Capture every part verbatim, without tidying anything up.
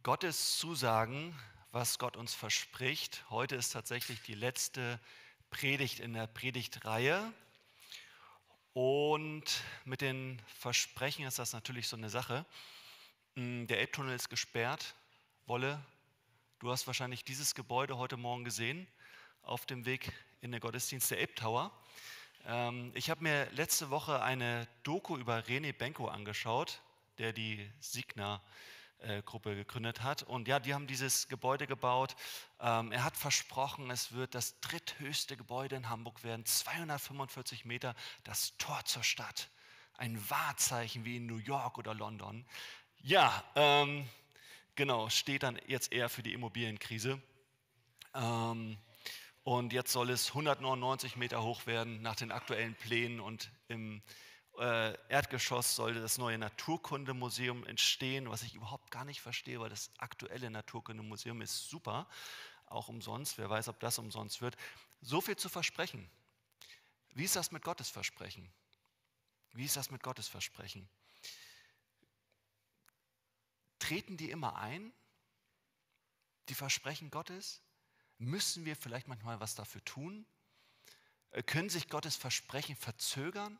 Gottes Zusagen, was Gott uns verspricht. Heute ist tatsächlich die letzte Predigt in der Predigtreihe. Und mit den Versprechen ist das natürlich so eine Sache. Der Elbtunnel ist gesperrt. Wolle, du hast wahrscheinlich dieses Gebäude heute Morgen gesehen, auf dem Weg in den Gottesdienst, der Elbtower. Ich habe mir letzte Woche eine Doku über René Benko angeschaut, der die Signa-Gruppe gegründet hat. Und ja, die haben dieses Gebäude gebaut. Er hat versprochen, es wird das dritthöchste Gebäude in Hamburg werden, zweihundertfünfundvierzig Meter, das Tor zur Stadt. Ein Wahrzeichen wie in New York oder London. Ja, ähm, genau, steht dann jetzt eher für die Immobilienkrise. Ähm, Und jetzt soll es hundertneunundneunzig Meter hoch werden nach den aktuellen Plänen und im äh, Erdgeschoss soll das neue Naturkundemuseum entstehen, was ich überhaupt gar nicht verstehe, weil das aktuelle Naturkundemuseum ist super, auch umsonst, wer weiß, ob das umsonst wird. So viel zu versprechen. Wie ist das mit Gottes Versprechen? Wie ist das mit Gottes Versprechen? Treten die immer ein, die Versprechen Gottes? Müssen wir vielleicht manchmal was dafür tun? Können sich Gottes Versprechen verzögern?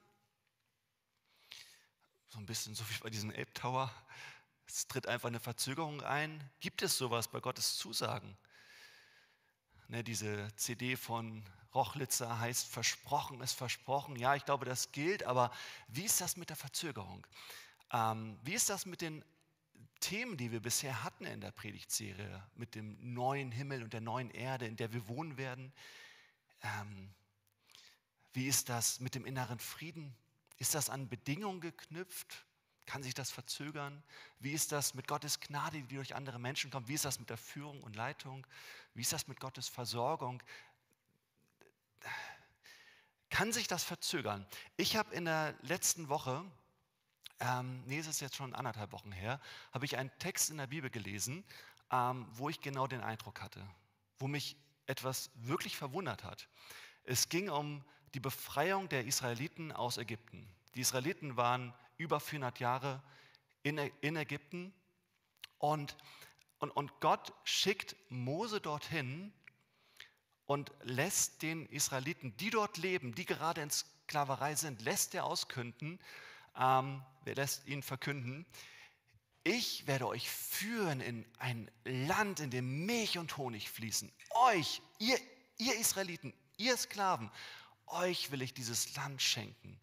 So ein bisschen so wie bei diesem Elbtower. Es tritt einfach eine Verzögerung ein. Gibt es sowas bei Gottes Zusagen? Ne, diese C D von Rochlitzer heißt Versprochen ist versprochen. Ja, ich glaube, das gilt, aber wie ist das mit der Verzögerung? Ähm, wie ist das mit den Themen, die wir bisher hatten in der Predigtserie, mit dem neuen Himmel und der neuen Erde, in der wir wohnen werden? Ähm, wie ist das mit dem inneren Frieden? Ist das an Bedingungen geknüpft? Kann sich das verzögern? Wie ist das mit Gottes Gnade, die durch andere Menschen kommt? Wie ist das mit der Führung und Leitung? Wie ist das mit Gottes Versorgung? Kann sich das verzögern? Ich habe in der letzten Woche Ähm, nee, es ist jetzt schon anderthalb Wochen her, habe ich einen Text in der Bibel gelesen, ähm, wo ich genau den Eindruck hatte, wo mich etwas wirklich verwundert hat. Es ging um die Befreiung der Israeliten aus Ägypten. Die Israeliten waren über vierhundert Jahre in, in Ägypten und, und, und Gott schickt Mose dorthin und lässt den Israeliten, die dort leben, die gerade in Sklaverei sind, lässt er auskünden, ähm, er lässt ihnen verkünden, ich werde euch führen in ein Land, in dem Milch und Honig fließen. Euch, ihr, ihr Israeliten, ihr Sklaven, euch will ich dieses Land schenken.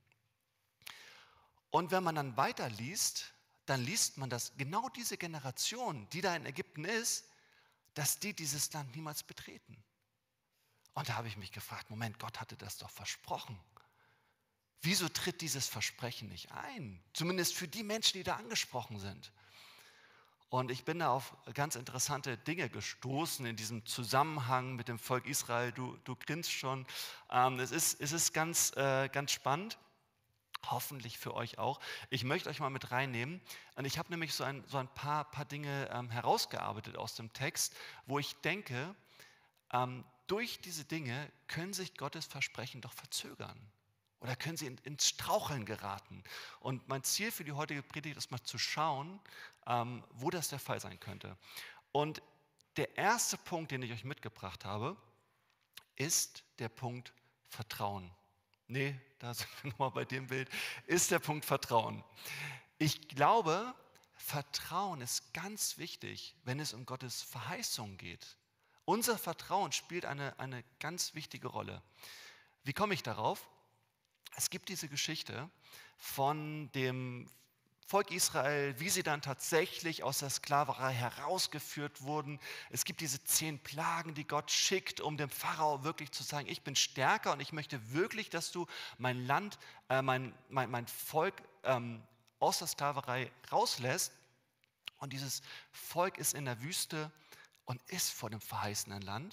Und wenn man dann weiterliest, dann liest man, dass genau diese Generation, die da in Ägypten ist, dass die dieses Land niemals betreten. Und da habe ich mich gefragt, Moment, Gott hatte das doch versprochen. Wieso tritt dieses Versprechen nicht ein? Zumindest für die Menschen, die da angesprochen sind. Und ich bin da auf ganz interessante Dinge gestoßen in diesem Zusammenhang mit dem Volk Israel. Du, du grinst schon. Ähm, es ist, es ist ganz, äh, ganz spannend. Hoffentlich für euch auch. Ich möchte euch mal mit reinnehmen. Und ich habe nämlich so ein, so ein paar, paar Dinge ähm, herausgearbeitet aus dem Text, wo ich denke, ähm, durch diese Dinge können sich Gottes Versprechen doch verzögern. Oder können sie in, ins Straucheln geraten? Und mein Ziel für die heutige Predigt ist mal zu schauen, ähm, wo das der Fall sein könnte. Und der erste Punkt, den ich euch mitgebracht habe, ist der Punkt Vertrauen. Nee, da sind wir nochmal bei dem Bild, ist der Punkt Vertrauen. Ich glaube, Vertrauen ist ganz wichtig, wenn es um Gottes Verheißung geht. Unser Vertrauen spielt eine, eine ganz wichtige Rolle. Wie komme ich darauf? Es gibt diese Geschichte von dem Volk Israel, wie sie dann tatsächlich aus der Sklaverei herausgeführt wurden. Es gibt diese zehn Plagen, die Gott schickt, um dem Pharao wirklich zu sagen, ich bin stärker und ich möchte wirklich, dass du mein Land, äh, mein, mein, mein Volk ähm, aus der Sklaverei rauslässt. Und dieses Volk ist in der Wüste und ist vor dem verheißenen Land.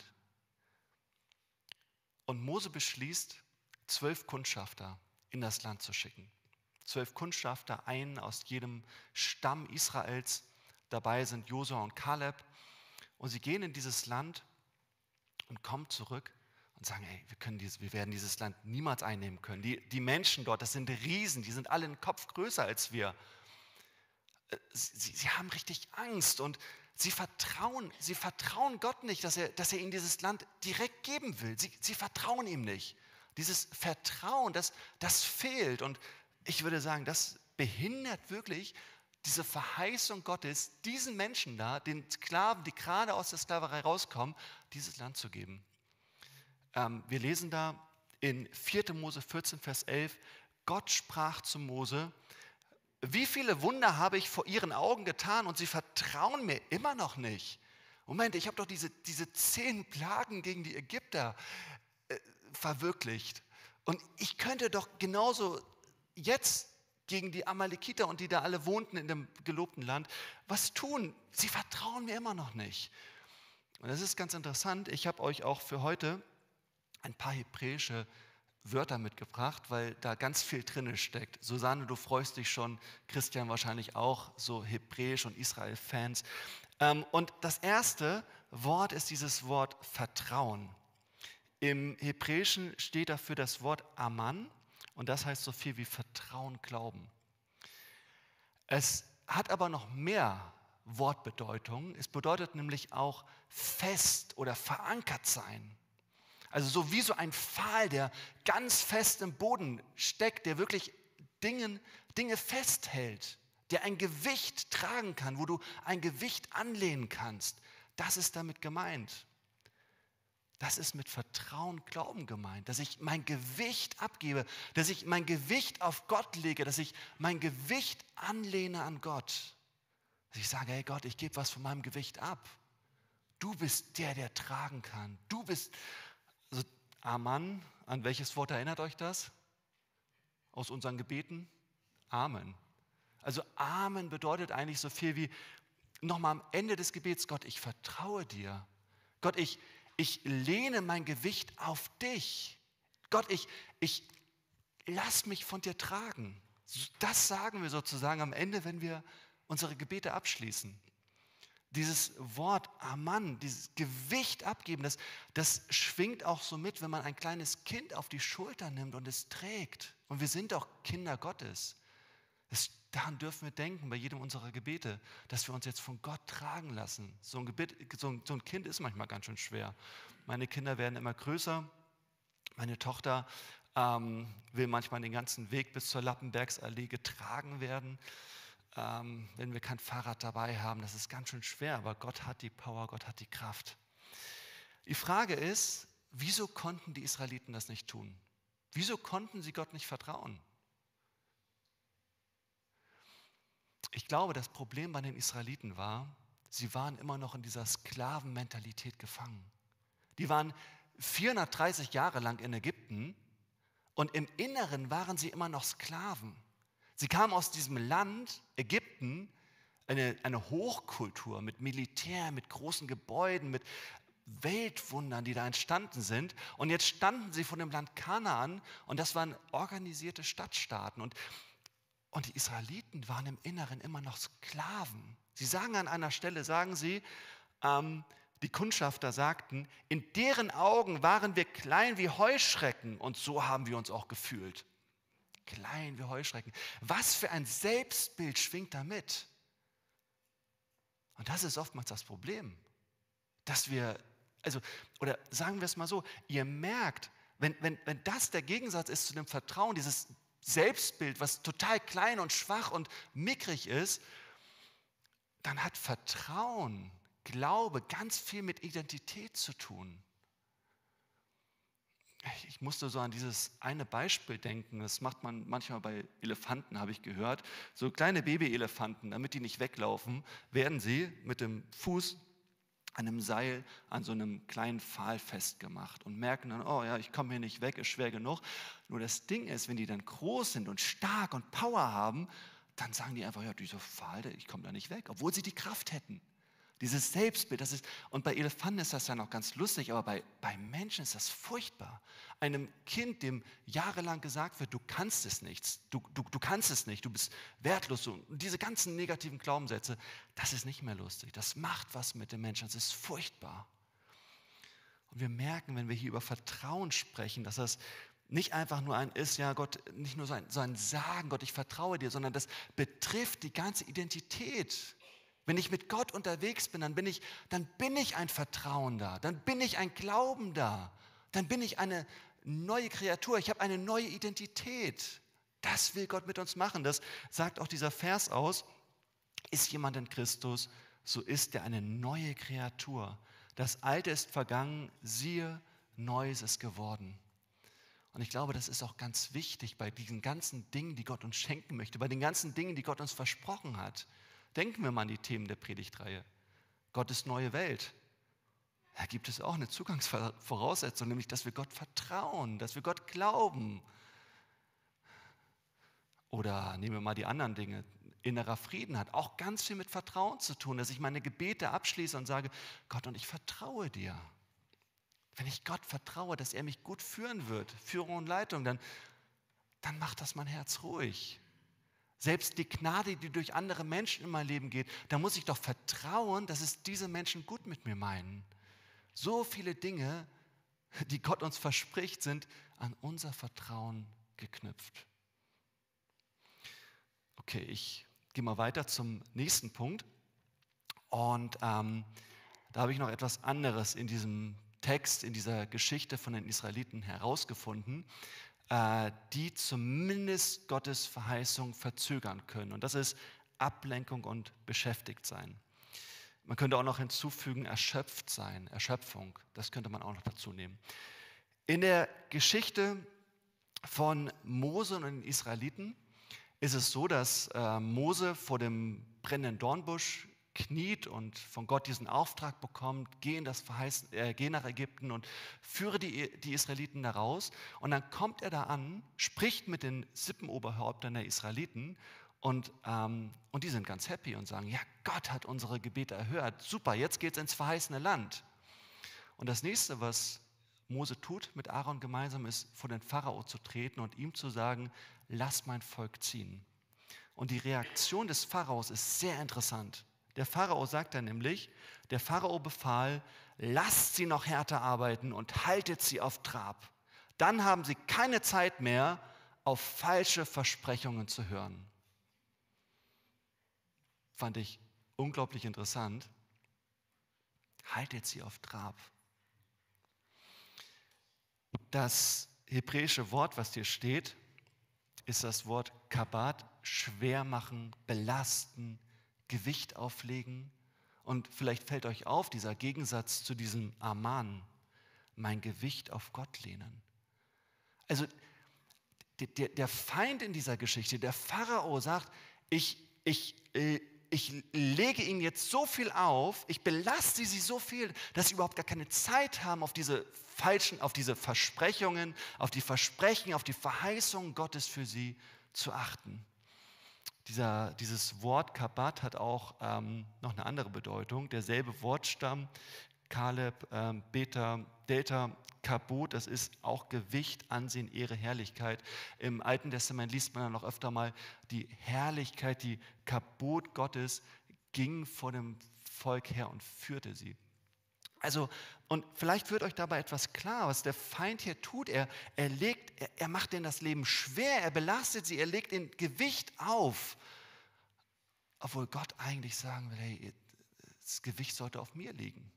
Und Mose beschließt, zwölf Kundschafter in das Land zu schicken. Zwölf Kundschafter, einen aus jedem Stamm Israels. Dabei sind Josua und Kaleb. Und sie gehen in dieses Land und kommen zurück und sagen, ey, wir, können dieses, wir werden dieses Land niemals einnehmen können. Die, die Menschen dort, das sind Riesen, die sind alle einen Kopf größer als wir. Sie, sie haben richtig Angst und Sie vertrauen, sie vertrauen Gott nicht, dass er, dass er ihnen dieses Land direkt geben will. Sie, sie vertrauen ihm nicht. Dieses Vertrauen, das, das fehlt. Und ich würde sagen, das behindert wirklich diese Verheißung Gottes, diesen Menschen da, den Sklaven, die gerade aus der Sklaverei rauskommen, dieses Land zu geben. Ähm, wir lesen da in vierter Mose vierzehn, Vers elf, Gott sprach zu Mose, wie viele Wunder habe ich vor ihren Augen getan und sie vertrauen mir immer noch nicht. Moment, ich habe doch diese, diese zehn Plagen gegen die Ägypter äh, verwirklicht. Und ich könnte doch genauso jetzt gegen die Amalekiter und die da alle wohnten in dem gelobten Land was tun. Sie vertrauen mir immer noch nicht. Und das ist ganz interessant. Ich habe euch auch für heute ein paar hebräische Wörter mitgebracht, weil da ganz viel drin steckt. Susanne, du freust dich schon, Christian wahrscheinlich auch, so Hebräisch und Israel-Fans. Ähm, und das erste Wort ist dieses Wort Vertrauen. Im Hebräischen steht dafür das Wort Aman und das heißt so viel wie Vertrauen, Glauben. Es hat aber noch mehr Wortbedeutung. Es bedeutet nämlich auch fest oder verankert sein. Also so wie so ein Pfahl, der ganz fest im Boden steckt, der wirklich Dingen, Dinge festhält, der ein Gewicht tragen kann, wo du ein Gewicht anlehnen kannst. Das ist damit gemeint. Das ist mit Vertrauen, Glauben gemeint, dass ich mein Gewicht abgebe, dass ich mein Gewicht auf Gott lege, dass ich mein Gewicht anlehne an Gott. Dass ich sage, hey Gott, ich gebe was von meinem Gewicht ab. Du bist der, der tragen kann. Du bist... Also Amen, an welches Wort erinnert euch das? Aus unseren Gebeten? Amen. Also Amen bedeutet eigentlich so viel wie nochmal am Ende des Gebets, Gott, ich vertraue dir. Gott, ich, ich lehne mein Gewicht auf dich. Gott, ich, ich lass mich von dir tragen. Das sagen wir sozusagen am Ende, wenn wir unsere Gebete abschließen. Dieses Wort Aman, dieses Gewicht abgeben, das, das schwingt auch so mit, wenn man ein kleines Kind auf die Schulter nimmt und es trägt. Und wir sind doch Kinder Gottes. Das, daran dürfen wir denken bei jedem unserer Gebete, dass wir uns jetzt von Gott tragen lassen. So ein, Gebet, so ein, so ein Kind ist manchmal ganz schön schwer. Meine Kinder werden immer größer. Meine Tochter ähm, will manchmal den ganzen Weg bis zur Lappenbergsallee getragen werden. Ähm, wenn wir kein Fahrrad dabei haben, das ist ganz schön schwer, aber Gott hat die Power, Gott hat die Kraft. Die Frage ist, wieso konnten die Israeliten das nicht tun? Wieso konnten sie Gott nicht vertrauen? Ich glaube, das Problem bei den Israeliten war, sie waren immer noch in dieser Sklavenmentalität gefangen. Die waren vierhundertdreißig Jahre lang in Ägypten und im Inneren waren sie immer noch Sklaven. Sie kamen aus diesem Land, Ägypten, eine, eine Hochkultur mit Militär, mit großen Gebäuden, mit Weltwundern, die da entstanden sind. Und jetzt standen sie vor dem Land Kanaan und das waren organisierte Stadtstaaten. Und, und die Israeliten waren im Inneren immer noch Sklaven. Sie sagen an einer Stelle, sagen sie, ähm, die Kundschafter sagten, in deren Augen waren wir klein wie Heuschrecken und so haben wir uns auch gefühlt. Klein wie Heuschrecken. Was für ein Selbstbild schwingt da mit? Und das ist oftmals das Problem, dass wir, also, oder sagen wir es mal so, ihr merkt, wenn, wenn, wenn das der Gegensatz ist zu dem Vertrauen, dieses Selbstbild, was total klein und schwach und mickrig ist, dann hat Vertrauen, Glaube ganz viel mit Identität zu tun. Ich musste so an dieses eine Beispiel denken, das macht man manchmal bei Elefanten, habe ich gehört. So kleine Babyelefanten, damit die nicht weglaufen, werden sie mit dem Fuß an einem Seil an so einem kleinen Pfahl festgemacht und merken dann, oh ja, ich komme hier nicht weg, ist schwer genug. Nur das Ding ist, wenn die dann groß sind und stark und Power haben, dann sagen die einfach, ja, dieser Pfahl, ich komme da nicht weg, obwohl sie die Kraft hätten. Dieses Selbstbild, das ist, und bei Elefanten ist das ja noch ganz lustig, aber bei, bei Menschen ist das furchtbar. Einem Kind, dem jahrelang gesagt wird, du kannst es nicht, du, du, du kannst es nicht, du bist wertlos. Und diese ganzen negativen Glaubenssätze, das ist nicht mehr lustig. Das macht was mit den Menschen, das ist furchtbar. Und wir merken, wenn wir hier über Vertrauen sprechen, dass das nicht einfach nur ein ist, ja Gott, nicht nur so ein, so ein Sagen, Gott, ich vertraue dir, sondern das betrifft die ganze Identität. Wenn ich mit Gott unterwegs bin, dann bin ich, dann bin ich ein Vertrauender, dann bin ich ein Glaubender, dann bin ich eine neue Kreatur, ich habe eine neue Identität. Das will Gott mit uns machen. Das sagt auch dieser Vers aus. Ist jemand in Christus, so ist er eine neue Kreatur. Das Alte ist vergangen, siehe, Neues ist geworden. Und ich glaube, das ist auch ganz wichtig bei diesen ganzen Dingen, die Gott uns schenken möchte, bei den ganzen Dingen, die Gott uns versprochen hat. Denken wir mal an die Themen der Predigtreihe. Gottes neue Welt. Da gibt es auch eine Zugangsvoraussetzung, nämlich, dass wir Gott vertrauen, dass wir Gott glauben. Oder nehmen wir mal die anderen Dinge. Innerer Frieden hat auch ganz viel mit Vertrauen zu tun, dass ich meine Gebete abschließe und sage, Gott, und ich vertraue dir. Wenn ich Gott vertraue, dass er mich gut führen wird, Führung und Leitung, dann, dann macht das mein Herz ruhig. Selbst die Gnade, die durch andere Menschen in mein Leben geht, da muss ich doch vertrauen, dass es diese Menschen gut mit mir meinen. So viele Dinge, die Gott uns verspricht, sind an unser Vertrauen geknüpft. Okay, ich gehe mal weiter zum nächsten Punkt. Und ähm, da habe ich noch etwas anderes in diesem Text, in dieser Geschichte von den Israeliten herausgefunden, äh, die zumindest Gottes Verheißung verzögern können. Und das ist Ablenkung und beschäftigt sein. Man könnte auch noch hinzufügen, erschöpft sein, Erschöpfung. Das könnte man auch noch dazu nehmen. In der Geschichte von Mose und den Israeliten ist es so, dass äh, Mose vor dem brennenden Dornbusch kniet und von Gott diesen Auftrag bekommt, geh, in das Verheißen, äh, geh nach Ägypten und führe die, die Israeliten da raus. Und dann kommt er da an, spricht mit den Sippenoberhäuptern der Israeliten und, ähm, und die sind ganz happy und sagen, ja, Gott hat unsere Gebete erhört, super, jetzt geht's ins verheißene Land. Und das nächste, was Mose tut mit Aaron gemeinsam, ist, vor den Pharao zu treten und ihm zu sagen, lass mein Volk ziehen. Und die Reaktion des Pharaos ist sehr interessant. Der Pharao sagt dann nämlich, der Pharao befahl, lasst sie noch härter arbeiten und haltet sie auf Trab. Dann haben sie keine Zeit mehr, auf falsche Versprechungen zu hören. Fand ich unglaublich interessant. Haltet sie auf Trab. Das hebräische Wort, was hier steht, ist das Wort Kabat, schwer machen, belasten, Gewicht auflegen. Und vielleicht fällt euch auf, dieser Gegensatz zu diesem Aman, mein Gewicht auf Gott lehnen. Also der, der Feind in dieser Geschichte, der Pharao sagt, ich, ich, äh, ich lege ihnen jetzt so viel auf, ich belaste sie so viel, dass sie überhaupt gar keine Zeit haben, auf diese falschen, auf diese Versprechungen, auf die Versprechen, auf die Verheißungen Gottes für sie zu achten. Dieser, dieses Wort Kabat hat auch ähm, noch eine andere Bedeutung. Derselbe Wortstamm, Kaleb, ähm, Beta, Delta, Kabot, das ist auch Gewicht, Ansehen, Ehre, Herrlichkeit. Im Alten Testament liest man dann noch öfter mal, die Herrlichkeit, die Kabot Gottes ging vor dem Volk her und führte sie. Also, und vielleicht wird euch dabei etwas klar, was der Feind hier tut. Er, er, legt, er, er macht denen das Leben schwer, er belastet sie, er legt ihnen Gewicht auf. Obwohl Gott eigentlich sagen will, hey, das Gewicht sollte auf mir liegen.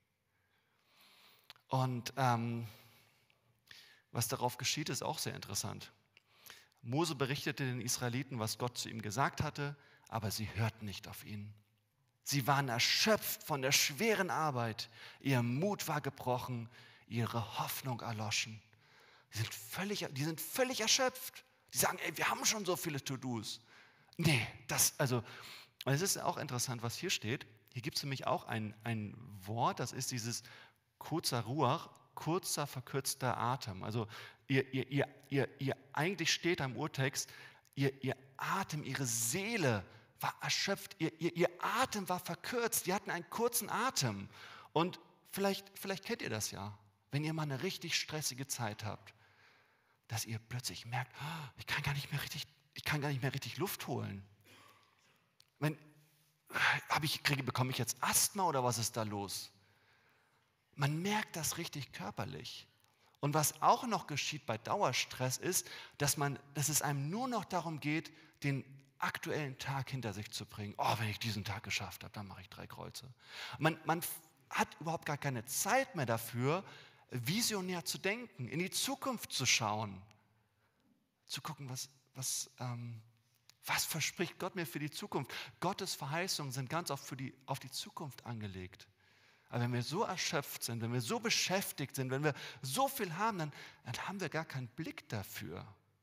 Und ähm, was darauf geschieht, ist auch sehr interessant. Mose berichtete den Israeliten, was Gott zu ihm gesagt hatte, aber sie hörten nicht auf ihn. Sie waren erschöpft von der schweren Arbeit. Ihr Mut war gebrochen, ihre Hoffnung erloschen. Die sind völlig, die sind völlig erschöpft. Die sagen, ey, wir haben schon so viele To-Dos. Nee, das, also, es ist auch interessant, was hier steht. Hier gibt es nämlich auch ein, ein Wort, das ist dieses kurzer Ruach, kurzer, verkürzter Atem. Also, ihr, ihr, ihr, ihr, ihr eigentlich steht am Urtext, ihr, ihr Atem, ihre Seele war erschöpft, ihr, ihr, ihr Atem war verkürzt, die hatten einen kurzen Atem. Und vielleicht, vielleicht kennt ihr das ja, wenn ihr mal eine richtig stressige Zeit habt, dass ihr plötzlich merkt, oh, ich kann gar nicht mehr richtig, ich kann gar nicht mehr richtig Luft holen. Wenn, hab ich, kriege, bekomme ich jetzt Asthma oder was ist da los? Man merkt das richtig körperlich. Und was auch noch geschieht bei Dauerstress ist, dass, man, dass es einem nur noch darum geht, den aktuellen Tag hinter sich zu bringen. Oh, wenn ich diesen Tag geschafft habe, dann mache ich drei Kreuze. Man, man hat überhaupt gar keine Zeit mehr dafür, visionär zu denken, in die Zukunft zu schauen, zu gucken, was, was, ähm, was verspricht Gott mir für die Zukunft. Gottes Verheißungen sind ganz oft für die, auf die Zukunft angelegt. Aber wenn wir so erschöpft sind, wenn wir so beschäftigt sind, wenn wir so viel haben, dann, dann haben wir gar keinen Blick dafür.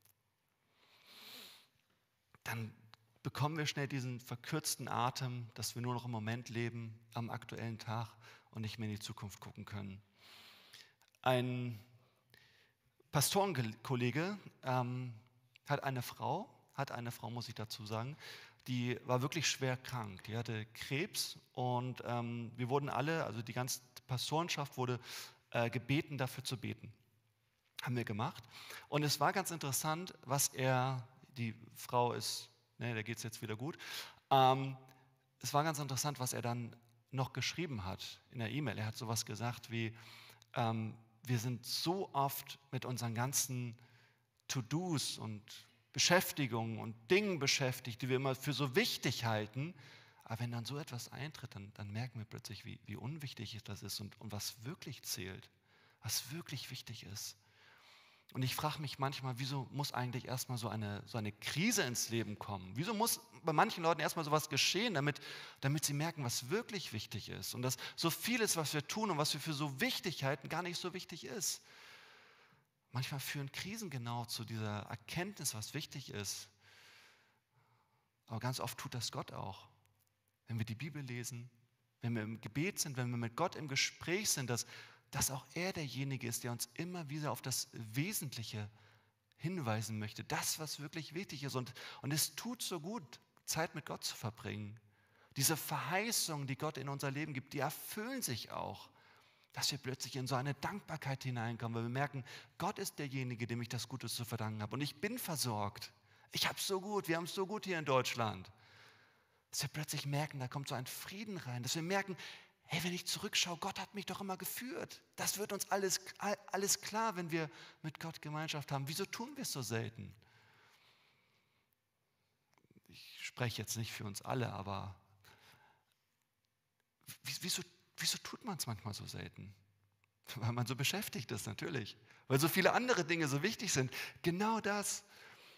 Dann bekommen wir schnell diesen verkürzten Atem, dass wir nur noch im Moment leben, am aktuellen Tag und nicht mehr in die Zukunft gucken können. Ein Pastorenkollege ähm, hat eine Frau, hat eine Frau, muss ich dazu sagen, die war wirklich schwer krank. Die hatte Krebs und ähm, wir wurden alle, also die ganze Pastorenschaft wurde äh, gebeten, dafür zu beten. Haben wir gemacht. Und es war ganz interessant, was er, die Frau ist, ne, der geht es jetzt wieder gut, ähm, es war ganz interessant, was er dann noch geschrieben hat in der E-Mail. Er hat sowas gesagt wie, ähm, wir sind so oft mit unseren ganzen To-Dos und Beschäftigungen und Dingen beschäftigt, die wir immer für so wichtig halten. Aber wenn dann so etwas eintritt, dann, dann merken wir plötzlich, wie, wie unwichtig das ist und, und was wirklich zählt, was wirklich wichtig ist. Und ich frage mich manchmal, wieso muss eigentlich erstmal so eine, so eine Krise ins Leben kommen? Wieso muss bei manchen Leuten erstmal sowas geschehen, damit, damit sie merken, was wirklich wichtig ist? Und dass so vieles, was wir tun und was wir für so wichtig halten, gar nicht so wichtig ist. Manchmal führen Krisen genau zu dieser Erkenntnis, was wichtig ist. Aber ganz oft tut das Gott auch. Wenn wir die Bibel lesen, wenn wir im Gebet sind, wenn wir mit Gott im Gespräch sind, dass, dass auch er derjenige ist, der uns immer wieder auf das Wesentliche hinweisen möchte. Das, was wirklich wichtig ist. Und, und es tut so gut, Zeit mit Gott zu verbringen. Diese Verheißungen, die Gott in unser Leben gibt, die erfüllen sich auch. Dass wir plötzlich in so eine Dankbarkeit hineinkommen, weil wir merken, Gott ist derjenige, dem ich das Gute zu verdanken habe. Und ich bin versorgt. Ich habe es so gut, wir haben es so gut hier in Deutschland. Dass wir plötzlich merken, da kommt so ein Frieden rein. Dass wir merken, hey, wenn ich zurückschaue, Gott hat mich doch immer geführt. Das wird uns alles, alles klar, wenn wir mit Gott Gemeinschaft haben. Wieso tun wir es so selten? Ich spreche jetzt nicht für uns alle, aber wieso Wieso tut man es manchmal so selten? Weil man so beschäftigt ist, natürlich. Weil so viele andere Dinge so wichtig sind. Genau das.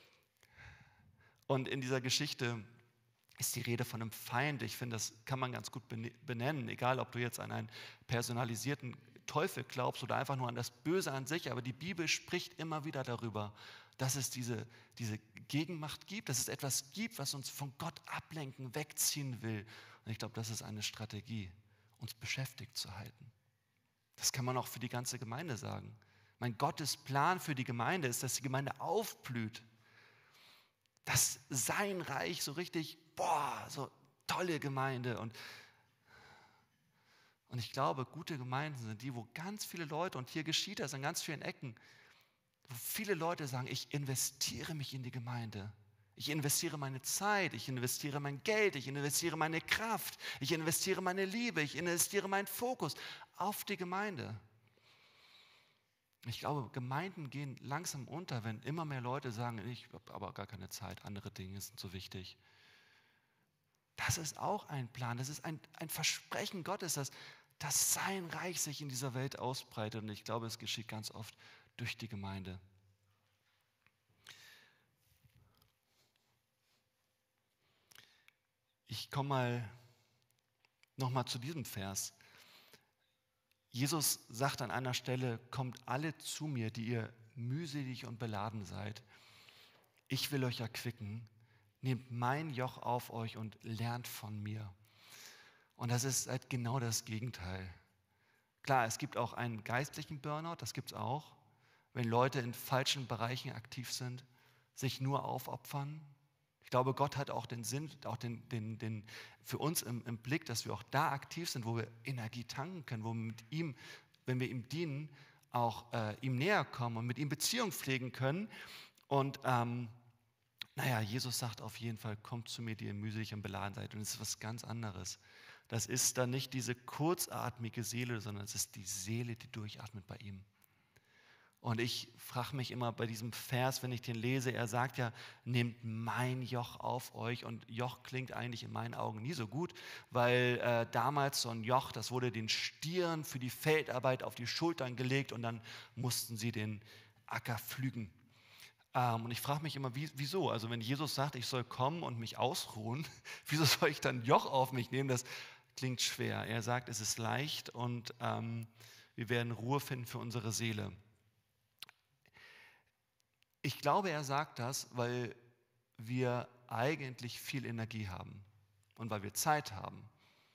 Und in dieser Geschichte ist die Rede von einem Feind. Ich finde, das kann man ganz gut benennen. Egal, ob du jetzt an einen personalisierten Teufel glaubst oder einfach nur an das Böse an sich. Aber die Bibel spricht immer wieder darüber, dass es diese, diese Gegenmacht gibt, dass es etwas gibt, was uns von Gott ablenken, wegziehen will. Und ich glaube, das ist eine Strategie, uns beschäftigt zu halten. Das kann man auch für die ganze Gemeinde sagen. Mein Gottes Plan für die Gemeinde ist, dass die Gemeinde aufblüht. Dass sein Reich so richtig, boah, so tolle Gemeinde. Und, und ich glaube, gute Gemeinden sind die, wo ganz viele Leute, und hier geschieht das an ganz vielen Ecken, wo viele Leute sagen, ich investiere mich in die Gemeinde. Ich investiere meine Zeit, ich investiere mein Geld, ich investiere meine Kraft, ich investiere meine Liebe, ich investiere meinen Fokus auf die Gemeinde. Ich glaube, Gemeinden gehen langsam unter, wenn immer mehr Leute sagen, ich habe aber gar keine Zeit, andere Dinge sind so wichtig. Das ist auch ein Plan, das ist ein, ein Versprechen Gottes, dass, dass sein Reich sich in dieser Welt ausbreitet. Und ich glaube, es geschieht ganz oft durch die Gemeinde. Ich komme mal nochmal zu diesem Vers. Jesus sagt an einer Stelle, kommt alle zu mir, die ihr mühselig und beladen seid. Ich will euch erquicken. Nehmt mein Joch auf euch und lernt von mir. Und das ist halt genau das Gegenteil. Klar, es gibt auch einen geistlichen Burnout, das gibt es auch. Wenn Leute in falschen Bereichen aktiv sind, sich nur aufopfern. Ich glaube, Gott hat auch den Sinn, auch den, den, den für uns im, im Blick, dass wir auch da aktiv sind, wo wir Energie tanken können, wo wir mit ihm, wenn wir ihm dienen, auch äh, ihm näher kommen und mit ihm Beziehung pflegen können. Und ähm, naja, Jesus sagt auf jeden Fall, kommt zu mir, die ihr mühselig und beladen seid. Und es ist was ganz anderes. Das ist dann nicht diese kurzatmige Seele, sondern es ist die Seele, die durchatmet bei ihm. Und ich frage mich immer bei diesem Vers, wenn ich den lese, er sagt ja, nehmt mein Joch auf euch. Und Joch klingt eigentlich in meinen Augen nie so gut, weil äh, damals so ein Joch, das wurde den Stieren für die Feldarbeit auf die Schultern gelegt und dann mussten sie den Acker pflügen. Ähm, und ich frage mich immer, wie, wieso? Also wenn Jesus sagt, ich soll kommen und mich ausruhen, wieso soll ich dann Joch auf mich nehmen? Das klingt schwer. Er sagt, es ist leicht und ähm, wir werden Ruhe finden für unsere Seele. Ich glaube, er sagt das, weil wir eigentlich viel Energie haben und weil wir Zeit haben,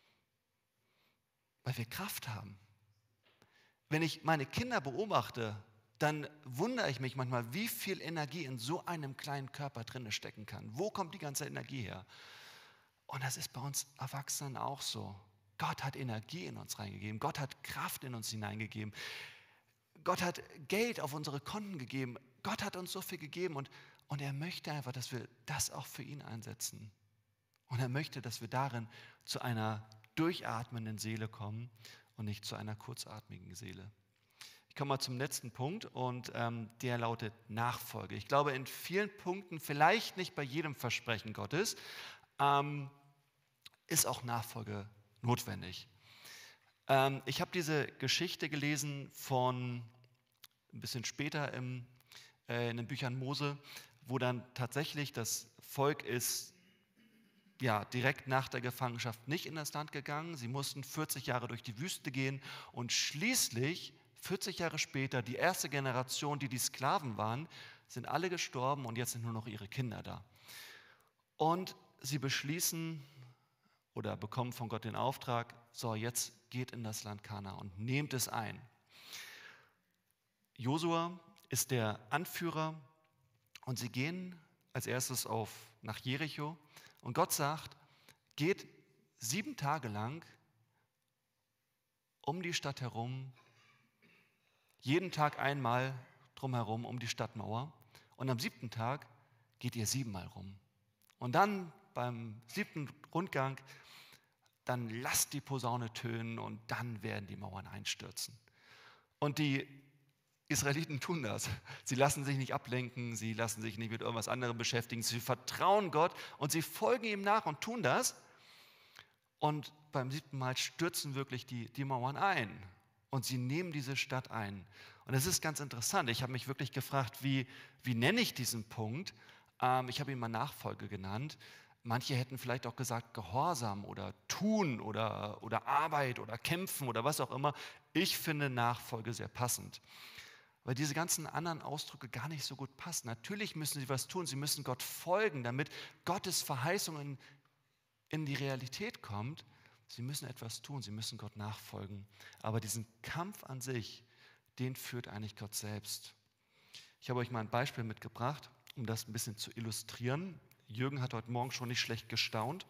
weil wir Kraft haben. Wenn ich meine Kinder beobachte, dann wundere ich mich manchmal, wie viel Energie in so einem kleinen Körper drin stecken kann. Wo kommt die ganze Energie her? Und das ist bei uns Erwachsenen auch so. Gott hat Energie in uns reingegeben. Gott hat Kraft in uns hineingegeben. Gott hat Geld auf unsere Konten gegeben. Gott hat uns so viel gegeben und, und er möchte einfach, dass wir das auch für ihn einsetzen. Und er möchte, dass wir darin zu einer durchatmenden Seele kommen und nicht zu einer kurzatmigen Seele. Ich komme mal zum letzten Punkt und ähm, der lautet Nachfolge. Ich glaube, in vielen Punkten, vielleicht nicht bei jedem Versprechen Gottes, ähm, ist auch Nachfolge notwendig. Ähm, ich habe diese Geschichte gelesen von ein bisschen später im, äh, in den Büchern Mose, wo dann tatsächlich das Volk ist ja, direkt nach der Gefangenschaft nicht in das Land gegangen. Sie mussten vierzig Jahre durch die Wüste gehen und schließlich, vierzig Jahre später, die erste Generation, die die Sklaven waren, sind alle gestorben und jetzt sind nur noch ihre Kinder da. Und sie beschließen oder bekommen von Gott den Auftrag, so jetzt geht in das Land Kana und nehmt es ein. Josua ist der Anführer und sie gehen als erstes auf, nach Jericho und Gott sagt, geht sieben Tage lang um die Stadt herum, jeden Tag einmal drumherum um die Stadtmauer und am siebten Tag geht ihr siebenmal rum. Und dann beim siebten Rundgang, dann lasst die Posaune tönen und dann werden die Mauern einstürzen. Und die Israeliten tun das. Sie lassen sich nicht ablenken, sie lassen sich nicht mit irgendwas anderem beschäftigen, sie vertrauen Gott und sie folgen ihm nach und tun das. Und beim siebten Mal stürzen wirklich die, die Mauern ein und sie nehmen diese Stadt ein. Und das ist ganz interessant. Ich habe mich wirklich gefragt, wie, wie nenne ich diesen Punkt? Ähm, ich habe ihn mal Nachfolge genannt. Manche hätten vielleicht auch gesagt Gehorsam oder Tun oder, oder Arbeit oder Kämpfen oder was auch immer. Ich finde Nachfolge sehr passend, weil diese ganzen anderen Ausdrücke gar nicht so gut passen. Natürlich müssen sie was tun, sie müssen Gott folgen, damit Gottes Verheißung in, in die Realität kommt. Sie müssen etwas tun, sie müssen Gott nachfolgen. Aber diesen Kampf an sich, den führt eigentlich Gott selbst. Ich habe euch mal ein Beispiel mitgebracht, um das ein bisschen zu illustrieren. Jürgen hat heute Morgen schon nicht schlecht gestaunt.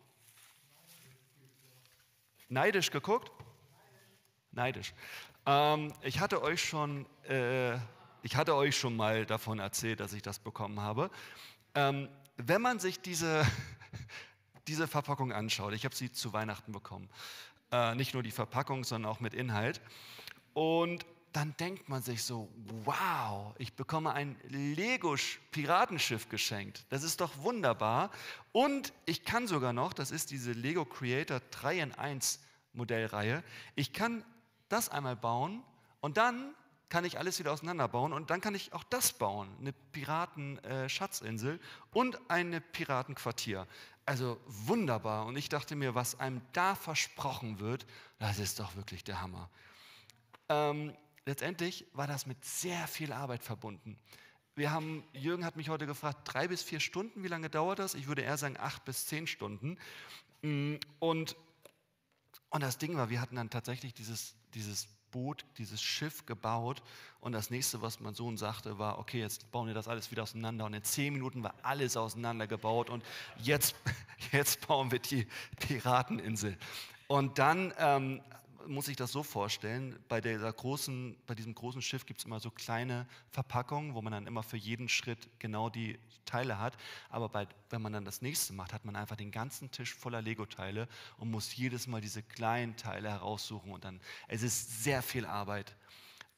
Neidisch geguckt? Neidisch. Ähm, ich hatte euch schon, äh, ich hatte euch schon mal davon erzählt, dass ich das bekommen habe. Ähm, wenn man sich diese, diese Verpackung anschaut, ich habe sie zu Weihnachten bekommen, äh, nicht nur die Verpackung, sondern auch mit Inhalt. Und dann denkt man sich so, wow, ich bekomme ein Lego-Piratenschiff geschenkt. Das ist doch wunderbar. Und ich kann sogar noch, das ist diese Lego Creator drei in eins Modellreihe, ich kann das einmal bauen und dann kann ich alles wieder auseinanderbauen und dann kann ich auch das bauen, eine Piraten-Schatzinsel und ein Piratenquartier. Also wunderbar. Und ich dachte mir, was einem da versprochen wird, das ist doch wirklich der Hammer. Ähm, letztendlich war das mit sehr viel Arbeit verbunden. Wir haben, Jürgen hat mich heute gefragt, drei bis vier Stunden, wie lange dauert das? Ich würde eher sagen acht bis zehn Stunden. Und, und das Ding war, wir hatten dann tatsächlich dieses, dieses Boot, dieses Schiff gebaut und das nächste, was mein Sohn sagte, war, okay, jetzt bauen wir das alles wieder auseinander und in zehn Minuten war alles auseinandergebaut und jetzt, jetzt bauen wir die Pirateninsel. Und dann ähm, muss ich das so vorstellen, bei, dieser großen, bei diesem großen Schiff gibt es immer so kleine Verpackungen, wo man dann immer für jeden Schritt genau die Teile hat. Aber bei, wenn man dann das nächste macht, hat man einfach den ganzen Tisch voller Lego-Teile und muss jedes Mal diese kleinen Teile heraussuchen. Und dann, es ist sehr viel Arbeit.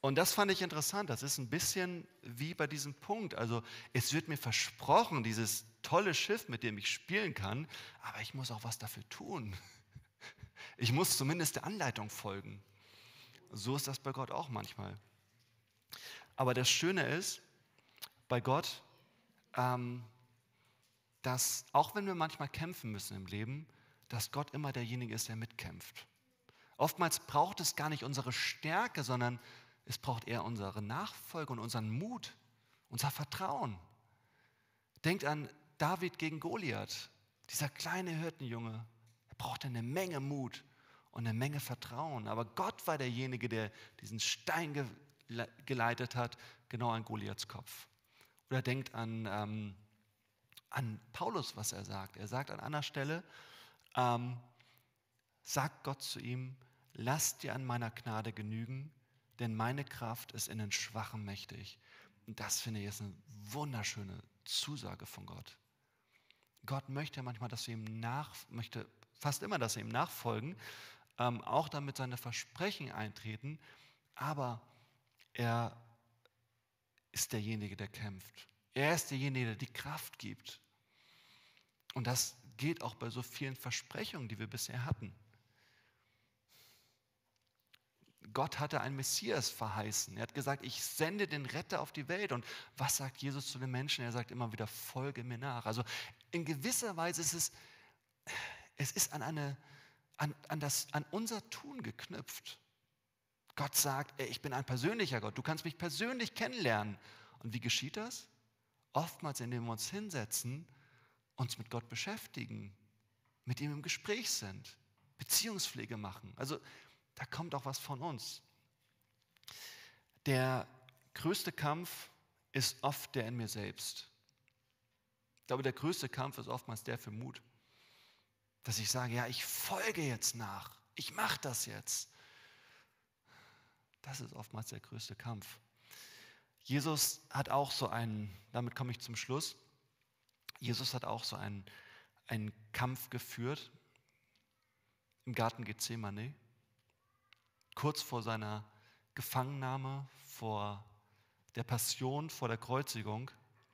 Und das fand ich interessant. Das ist ein bisschen wie bei diesem Punkt. Also es wird mir versprochen, dieses tolle Schiff, mit dem ich spielen kann, aber ich muss auch was dafür tun. Ich muss zumindest der Anleitung folgen. So ist das bei Gott auch manchmal. Aber das Schöne ist, bei Gott, ähm, dass auch wenn wir manchmal kämpfen müssen im Leben, dass Gott immer derjenige ist, der mitkämpft. Oftmals braucht es gar nicht unsere Stärke, sondern es braucht eher unsere Nachfolge und unseren Mut, unser Vertrauen. Denkt an David gegen Goliath, dieser kleine Hirtenjunge. Er brauchte eine Menge Mut und eine Menge Vertrauen. Aber Gott war derjenige, der diesen Stein ge- geleitet hat, genau an Goliaths Kopf. Oder denkt an, ähm, an Paulus, was er sagt. Er sagt an einer Stelle, ähm, sagt Gott zu ihm, lass dir an meiner Gnade genügen, denn meine Kraft ist in den Schwachen mächtig. Und das finde ich ist eine wunderschöne Zusage von Gott. Gott möchte manchmal, dass wir ihm nach, möchte fast immer, dass wir ihm nachfolgen, ähm, auch damit seine Versprechen eintreten, aber er ist derjenige, der kämpft. Er ist derjenige, der die Kraft gibt. Und das gilt auch bei so vielen Versprechungen, die wir bisher hatten. Gott hatte einen Messias verheißen. Er hat gesagt, ich sende den Retter auf die Welt. Und was sagt Jesus zu den Menschen? Er sagt immer wieder, folge mir nach. Also in gewisser Weise ist es, es ist an, eine, an, an, das, an unser Tun geknüpft. Gott sagt, ey, ich bin ein persönlicher Gott. Du kannst mich persönlich kennenlernen. Und wie geschieht das? Oftmals, indem wir uns hinsetzen, uns mit Gott beschäftigen, mit ihm im Gespräch sind, Beziehungspflege machen. Also da kommt auch was von uns. Der größte Kampf ist oft der in mir selbst. Ich glaube, der größte Kampf ist oftmals der für Mut. Dass ich sage, ja, ich folge jetzt nach. Ich mache das jetzt. Das ist oftmals der größte Kampf. Jesus hat auch so einen, damit komme ich zum Schluss, Jesus hat auch so einen, einen Kampf geführt im Garten Gethsemane. Kurz vor seiner Gefangennahme, vor der Passion, vor der Kreuzigung,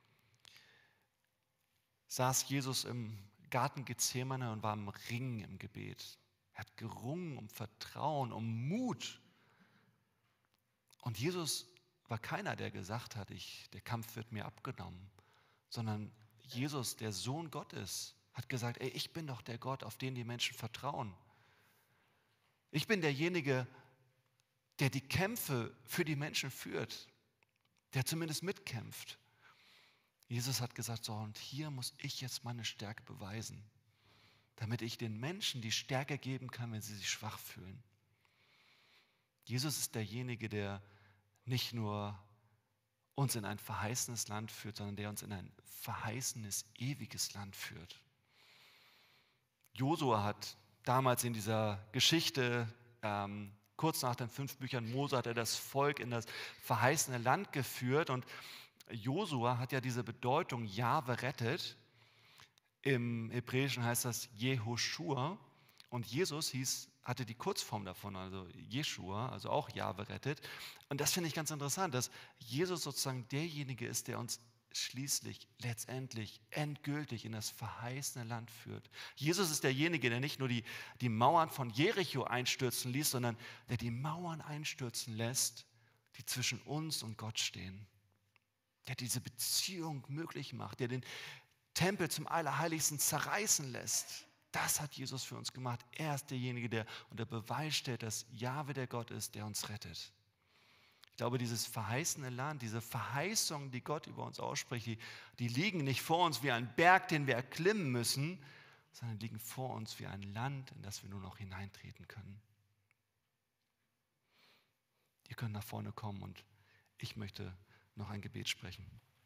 saß Jesus im Garten Gethsemane und war im Ringen im Gebet. Er hat gerungen um Vertrauen, um Mut. Und Jesus war keiner, der gesagt hat, ich, der Kampf wird mir abgenommen, sondern Jesus, der Sohn Gottes, hat gesagt, ey, ich bin doch der Gott, auf den die Menschen vertrauen. Ich bin derjenige, der die Kämpfe für die Menschen führt, der zumindest mitkämpft. Jesus hat gesagt, so, und hier muss ich jetzt meine Stärke beweisen, damit ich den Menschen die Stärke geben kann, wenn sie sich schwach fühlen. Jesus ist derjenige, der nicht nur uns in ein verheißenes Land führt, sondern der uns in ein verheißenes, ewiges Land führt. Josua hat damals in dieser Geschichte, ähm, kurz nach den fünf Büchern Mose, hat er das Volk in das verheißene Land geführt. Und Josua hat ja diese Bedeutung, Jahwe rettet. Im Hebräischen heißt das Jehoshua. Und Jesus hieß, hatte die Kurzform davon, also Jeschua, also auch Jahwe rettet. Und das finde ich ganz interessant, dass Jesus sozusagen derjenige ist, der uns schließlich, letztendlich, endgültig in das verheißene Land führt. Jesus ist derjenige, der nicht nur die, die Mauern von Jericho einstürzen ließ, sondern der die Mauern einstürzen lässt, die zwischen uns und Gott stehen. Der diese Beziehung möglich macht, der den Tempel zum Allerheiligsten zerreißen lässt. Das hat Jesus für uns gemacht. Er ist derjenige, der unter Beweis stellt, dass Jahwe der Gott ist, der uns rettet. Ich glaube, dieses verheißene Land, diese Verheißungen, die Gott über uns ausspricht, die, die liegen nicht vor uns wie ein Berg, den wir erklimmen müssen, sondern liegen vor uns wie ein Land, in das wir nur noch hineintreten können. Ihr könnt nach vorne kommen und ich möchte noch ein Gebet sprechen.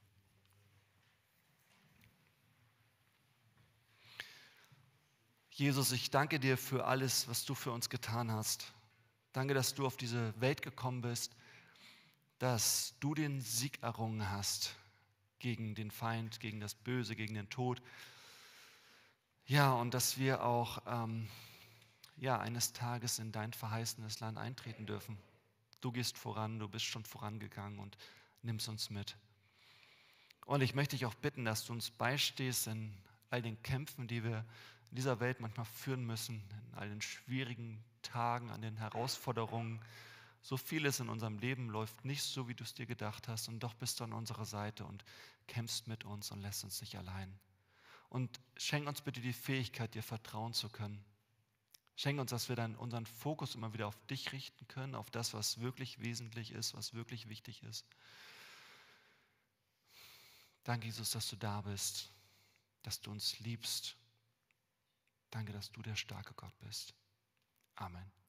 Jesus, ich danke dir für alles, was du für uns getan hast. Danke, dass du auf diese Welt gekommen bist, dass du den Sieg errungen hast gegen den Feind, gegen das Böse, gegen den Tod. Ja, und dass wir auch ähm, ja, eines Tages in dein verheißenes Land eintreten dürfen. du gehst voran, du bist schon vorangegangen und nimmst uns mit. Und ich möchte dich auch bitten, dass du uns beistehst in all den Kämpfen, die wir in dieser Welt manchmal führen müssen, in all den schwierigen Tagen, an den Herausforderungen. So vieles in unserem Leben läuft nicht so, wie du es dir gedacht hast, und doch bist du an unserer Seite und kämpfst mit uns und lässt uns nicht allein. Und schenk uns bitte die Fähigkeit, dir vertrauen zu können. Schenk uns, dass wir dann unseren Fokus immer wieder auf dich richten können, auf das, was wirklich wesentlich ist, was wirklich wichtig ist. Danke, Jesus, dass du da bist, dass du uns liebst. Danke, dass du der starke Gott bist. Amen.